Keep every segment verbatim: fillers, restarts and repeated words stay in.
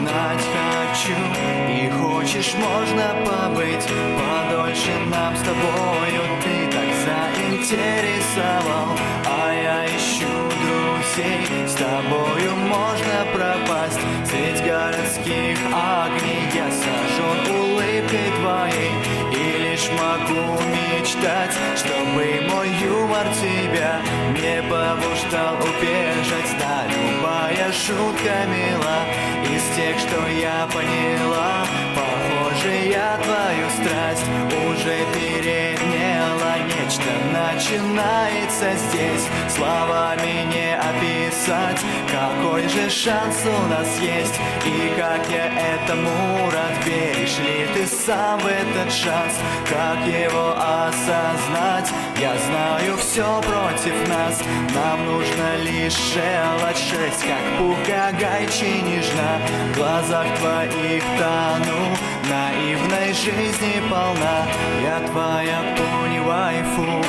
знать хочу. И хочешь, можно побыть подольше нам с тобою. Ты так заинтересовал, а я ищу друзей. С тобою можно пропасть средь городских огней. Я сожжен улыбкой твоей и лишь могу мечтать, чтобы мой юмор тебя не побуждал убежать. Да, любая шутка мила из тех, что я поняла. Похоже, я твою страсть уже переняла. Нечто начинается здесь, словами не описать. Какой же шанс у нас есть, и как я этому рад. Веришь ли ты сам в этот шанс, как его осознать? Я знаю, все против нас, нам нужно лишь желать шесть. Как попугайчи нежна, в глазах твоих тону. Наивной жизни полна, я твоя пони-вайфу.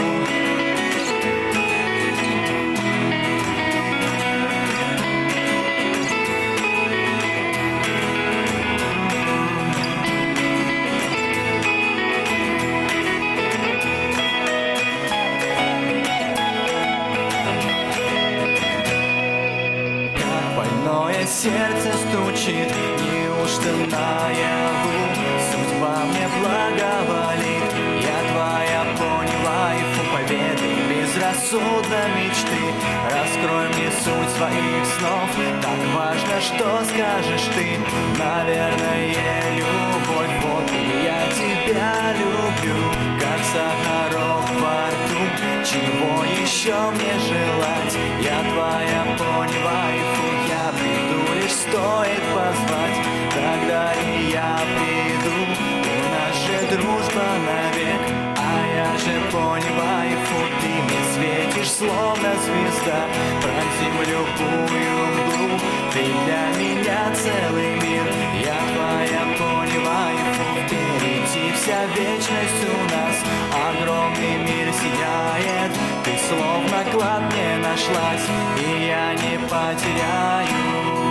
Больное сердце стучит, неужто наяву судьба мне благоволит? Я твоя пони-вайфу, поведай безрассудно мечты. Раскрой мне суть своих снов, так важно, что скажешь ты. Наверное, любовь, вот и я тебя люблю, как сахарок во рту. Чего еще мне желать? Я твоя пони-вайфу, я приду, лишь стоит позвать. Тогда и я приду, у нас же дружба навек. А я же пони-вайфу, ты мне светишь, словно звезда. Пронзим любую мглу, ты для меня целый мир. Я твоя пони-вайфу, впереди вся вечность у нас. Огромный мир сияет, ты словно клад мне нашлась, и я не потеряю